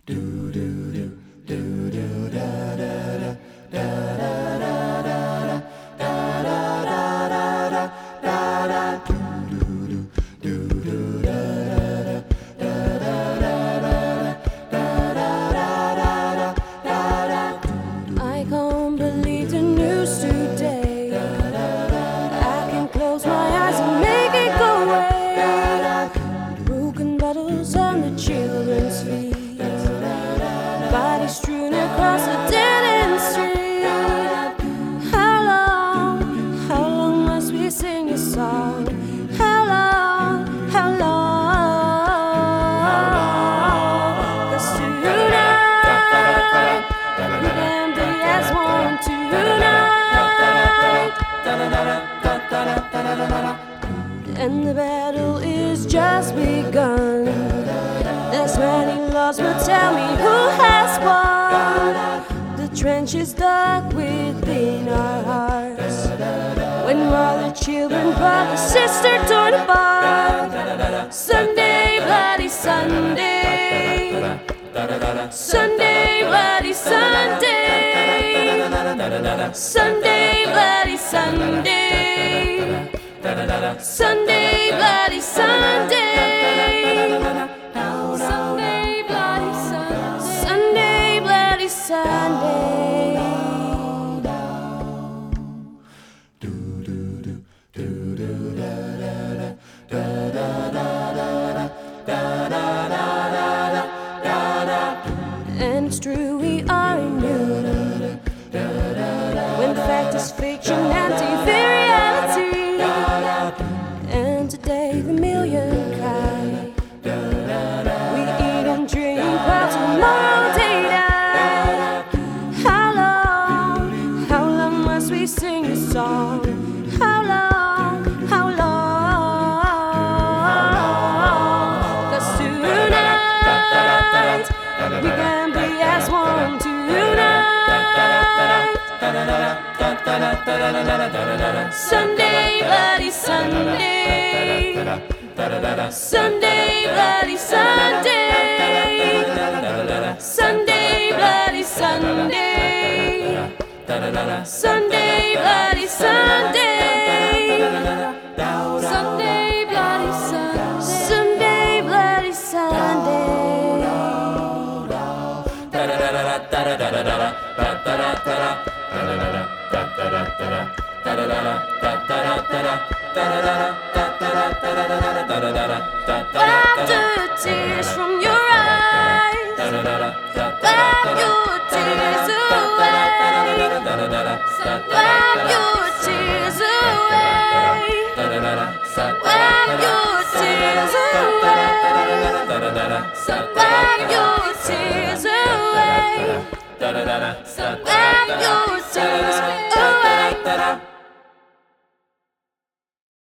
I can't believe the news today. I can close my eyes and make it go away. Broken bottles on the children's feet, bodies strewn across a dead-end street. How long must we sing a song? How long? 'Cause tonight we can be as one tonight, and the battle is just begun. There's many lost, but tell me who has won? The trench is dug within our hearts, when mother, children, brother, sister torn apart. Sunday, bloody Sunday, Sunday, bloody Sunday, Sunday, bloody Sunday, Sunday, bloody Sunday, Sunday, bloody Sunday, Sunday, bloody Sunday. And it's true, we are immune when fact is fiction and TV reality. And today the million cry, we eat and drink while tomorrow they die. How long must we sing a song? How long? 'Cause tonight we can be as one tonight. Sunday, bloody Sunday, Sunday, bloody Sunday, Sunday, bloody Sunday, Sunday, bloody Sunday, Sunday, bloody Sunday, Sunday, bloody Sunday. Wipe the tears from your eyes, wipe your tears away, wipe your tears away, wipe your tears away, wipe your tears away, wipe your tears away.